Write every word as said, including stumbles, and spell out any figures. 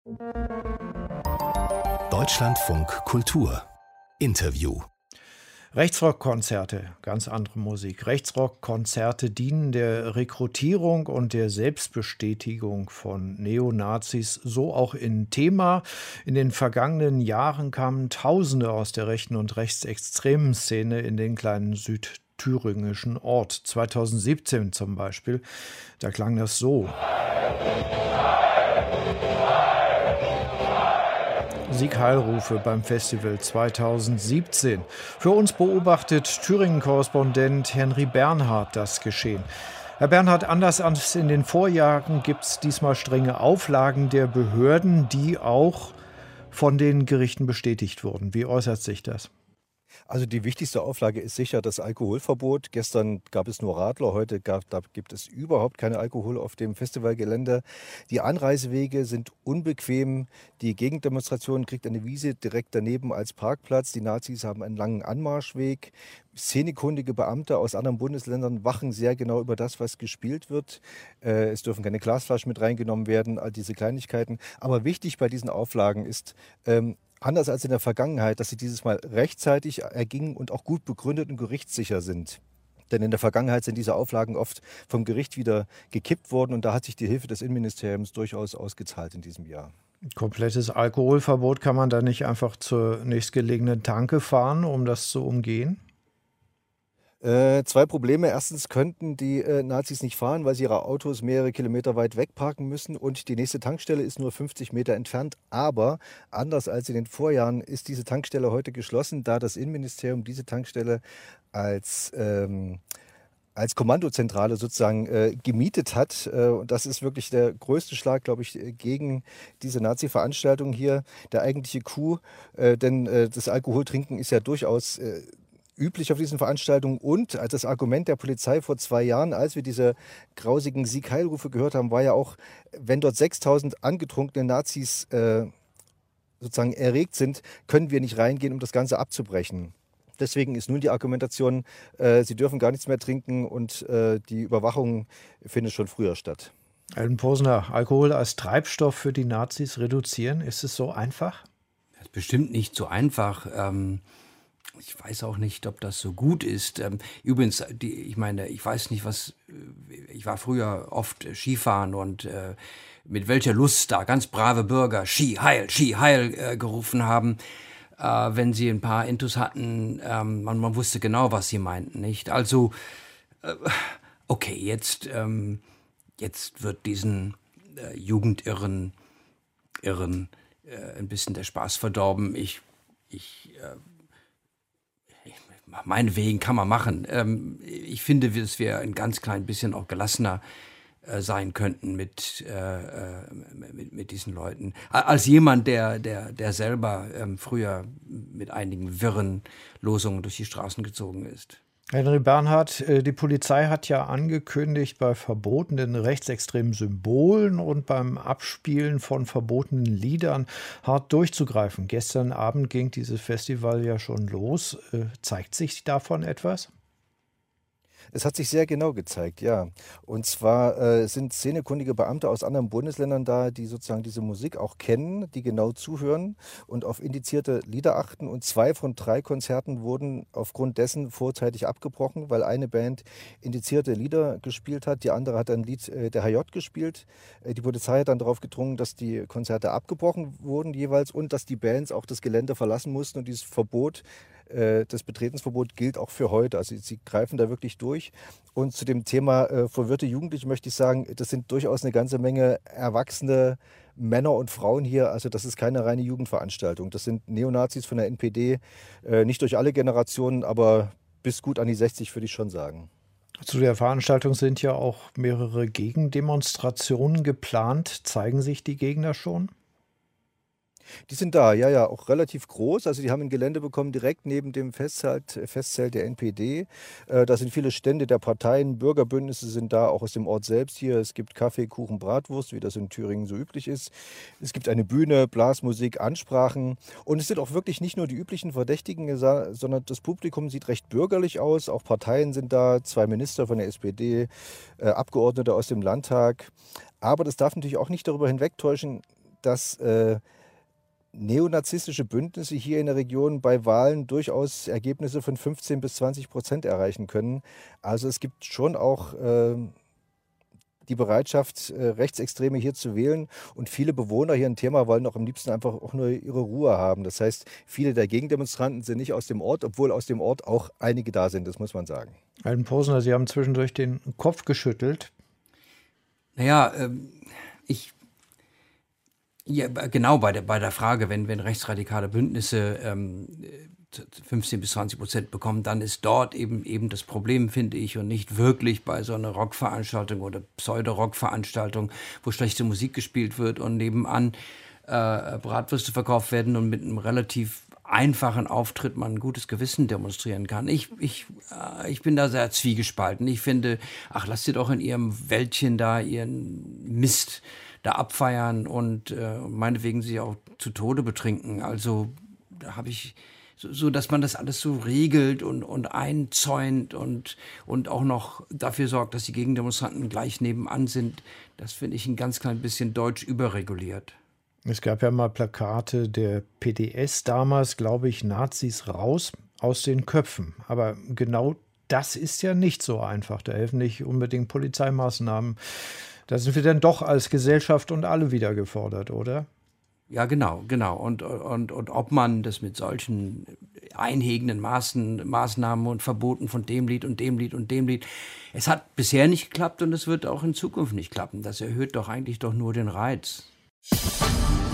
Deutschlandfunk Kultur Interview. Rechtsrockkonzerte, ganz andere Musik. Rechtsrockkonzerte dienen der Rekrutierung und der Selbstbestätigung von Neonazis, so auch in Thema. In den vergangenen Jahren kamen Tausende aus der rechten und rechtsextremen Szene in den kleinen südthüringischen Ort. zweitausendsiebzehn zum Beispiel, da klang das so. Sieg-Heil-Rufe beim Festival zweitausendsiebzehn. Für uns beobachtet Thüringen-Korrespondent Henry Bernhard das Geschehen. Herr Bernhard, anders als in den Vorjahren gibt es diesmal strenge Auflagen der Behörden, die auch von den Gerichten bestätigt wurden. Wie äußert sich das? Also die wichtigste Auflage ist sicher das Alkoholverbot. Gestern gab es nur Radler, heute gab, da gibt es überhaupt keinen Alkohol auf dem Festivalgelände. Die Anreisewege sind unbequem. Die Gegendemonstration kriegt eine Wiese direkt daneben als Parkplatz. Die Nazis haben einen langen Anmarschweg. Szenekundige Beamte aus anderen Bundesländern wachen sehr genau über das, was gespielt wird. Äh, es dürfen keine Glasflaschen mit reingenommen werden, all diese Kleinigkeiten. Aber wichtig bei diesen Auflagen ist, ähm, anders als in der Vergangenheit, dass sie dieses Mal rechtzeitig ergingen und auch gut begründet und gerichtssicher sind. Denn in der Vergangenheit sind diese Auflagen oft vom Gericht wieder gekippt worden und da hat sich die Hilfe des Innenministeriums durchaus ausgezahlt in diesem Jahr. Komplettes Alkoholverbot, kann man da nicht einfach zur nächstgelegenen Tanke fahren, um das zu umgehen? Äh, zwei Probleme. Erstens könnten die äh, Nazis nicht fahren, weil sie ihre Autos mehrere Kilometer weit weg parken müssen und die nächste Tankstelle ist nur fünfzig Meter entfernt. Aber anders als in den Vorjahren ist diese Tankstelle heute geschlossen, da das Innenministerium diese Tankstelle als, ähm, als Kommandozentrale sozusagen äh, gemietet hat. Äh, und das ist wirklich der größte Schlag, glaube ich, gegen diese Nazi-Veranstaltung hier. Der eigentliche Coup, äh, denn äh, das Alkoholtrinken ist ja durchaus äh, üblich auf diesen Veranstaltungen und als das Argument der Polizei vor zwei Jahren, als wir diese grausigen Sieg-Heil-Rufe gehört haben, war ja auch, wenn dort sechstausend angetrunkene Nazis äh, sozusagen erregt sind, können wir nicht reingehen, um das Ganze abzubrechen. Deswegen ist nun die Argumentation, äh, sie dürfen gar nichts mehr trinken und äh, die Überwachung findet schon früher statt. Alten Posner, Alkohol als Treibstoff für die Nazis reduzieren, ist es so einfach? Das ist bestimmt nicht so einfach. Ähm Ich weiß auch nicht, ob das so gut ist. Ähm, übrigens, die, ich meine, ich weiß nicht, was. Ich war früher oft Skifahren und äh, mit welcher Lust da ganz brave Bürger Ski heil, Ski heil äh, gerufen haben, äh, wenn sie ein paar Intus hatten. Ähm, man, man wusste genau, was sie meinten, nicht? Also, äh, okay, jetzt, ähm, jetzt wird diesen äh, Jugendirren Irren, äh, ein bisschen der Spaß verdorben. Ich. ich äh, Meinetwegen kann man machen. Ähm, ich finde, dass wir ein ganz klein bisschen auch gelassener äh, sein könnten mit, äh, mit, mit diesen Leuten. Als jemand, der, der, der selber ähm, früher mit einigen wirren Losungen durch die Straßen gezogen ist. Henry Bernhard, die Polizei hat ja angekündigt, bei verbotenen rechtsextremen Symbolen und beim Abspielen von verbotenen Liedern hart durchzugreifen. Gestern Abend ging dieses Festival ja schon los. Zeigt sich davon etwas? Es hat sich sehr genau gezeigt, ja. Und zwar äh, sind szenekundige Beamte aus anderen Bundesländern da, die sozusagen diese Musik auch kennen, die genau zuhören und auf indizierte Lieder achten. Und zwei von drei Konzerten wurden aufgrund dessen vorzeitig abgebrochen, weil eine Band indizierte Lieder gespielt hat, die andere hat ein Lied äh, der H J gespielt. Äh, die Polizei hat dann darauf gedrungen, dass die Konzerte abgebrochen wurden jeweils und dass die Bands auch das Gelände verlassen mussten und dieses Verbot, das Betretensverbot gilt auch für heute. Also sie greifen da wirklich durch. Und zu dem Thema äh, verwirrte Jugendliche möchte ich sagen, das sind durchaus eine ganze Menge erwachsene Männer und Frauen hier. Also das ist keine reine Jugendveranstaltung. Das sind Neonazis von der N P D, äh, nicht durch alle Generationen, aber bis gut an die sechzig würde ich schon sagen. Zu der Veranstaltung sind ja auch mehrere Gegendemonstrationen geplant. Zeigen sich die Gegner schon? Die sind da, ja, ja, auch relativ groß. Also die haben ein Gelände bekommen direkt neben dem Festzelt, Festzelt der N P D. Äh, da sind viele Stände der Parteien, Bürgerbündnisse sind da, auch aus dem Ort selbst hier. Es gibt Kaffee, Kuchen, Bratwurst, wie das in Thüringen so üblich ist. Es gibt eine Bühne, Blasmusik, Ansprachen. Und es sind auch wirklich nicht nur die üblichen Verdächtigen, sondern das Publikum sieht recht bürgerlich aus. Auch Parteien sind da, zwei Minister von der S P D, äh, Abgeordnete aus dem Landtag. Aber das darf natürlich auch nicht darüber hinwegtäuschen, dass äh, neonazistische Bündnisse hier in der Region bei Wahlen durchaus Ergebnisse von fünfzehn bis zwanzig Prozent erreichen können. Also es gibt schon auch äh, die Bereitschaft, äh, Rechtsextreme hier zu wählen. Und viele Bewohner hier in Thema wollen auch am liebsten einfach auch nur ihre Ruhe haben. Das heißt, viele der Gegendemonstranten sind nicht aus dem Ort, obwohl aus dem Ort auch einige da sind, das muss man sagen. Alten Posner, Sie haben zwischendurch den Kopf geschüttelt. Naja, ähm, ich... Ja, genau, bei der, bei der Frage, wenn, wenn rechtsradikale Bündnisse ähm, fünfzehn bis zwanzig Prozent bekommen, dann ist dort eben, eben das Problem, finde ich, und nicht wirklich bei so einer Rockveranstaltung oder Pseudo-Rockveranstaltung, wo schlechte Musik gespielt wird und nebenan äh, Bratwürste verkauft werden und mit einem relativ einfachen Auftritt man ein gutes Gewissen demonstrieren kann. Ich, ich, äh, ich bin da sehr zwiegespalten. Ich finde, ach, lasst ihr doch in ihrem Wäldchen da ihren Mist da abfeiern und äh, meinetwegen sie auch zu Tode betrinken. Also da habe ich so, so, dass man das alles so regelt und, und einzäunt und, und auch noch dafür sorgt, dass die Gegendemonstranten gleich nebenan sind. Das finde ich ein ganz klein bisschen deutsch überreguliert. Es gab ja mal Plakate der P D S damals, glaube ich, Nazis raus aus den Köpfen. Aber genau das ist ja nicht so einfach. Da helfen nicht unbedingt Polizeimaßnahmen. Da sind wir dann doch als Gesellschaft und alle wieder gefordert, oder? Ja, genau, genau. Und, und, und ob man das mit solchen einhegenden Maßen, Maßnahmen und Verboten von dem Lied und dem Lied und dem Lied. Es hat bisher nicht geklappt und es wird auch in Zukunft nicht klappen. Das erhöht doch eigentlich doch nur den Reiz.